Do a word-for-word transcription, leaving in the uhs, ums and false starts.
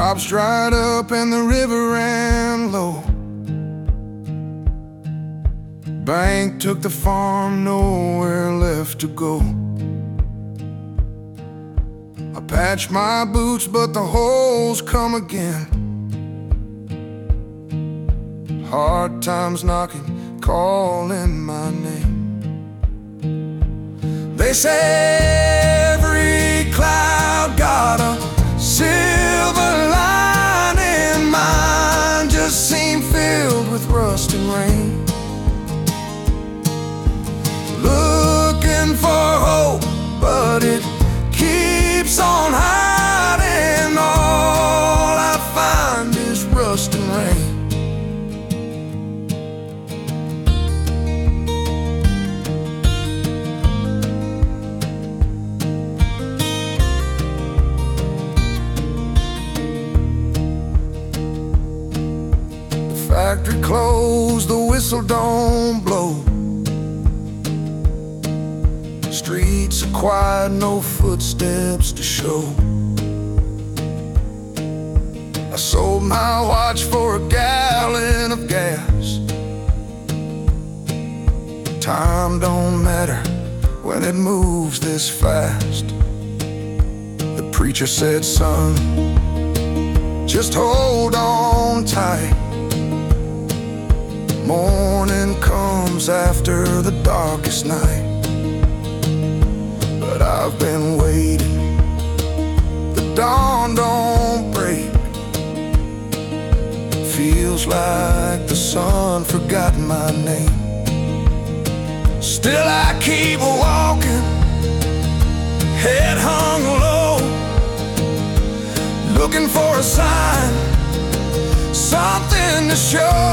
Crops dried up and the river ran low. Bank took the farm, nowhere left to go. I patched my boots, but the holes come again. Hard times knocking, calling my name. They say every cloud got a silver lining. Mine just seemed filled with rust and rain. Looking for hope, but it keeps on hiding. All I find is rust and rain. Factory closed, the whistle don't blow. Streets are quiet, no footsteps to show. I sold my watch for a gallon of gas. Time don't matter when it moves this fast. The preacher said, son, just hold on tight. Morning comes after the darkest night. But I've been waiting, the dawn don't break. Feels like the sun forgot my name. Still I keep walking, head hung low, looking for a sign, something to show.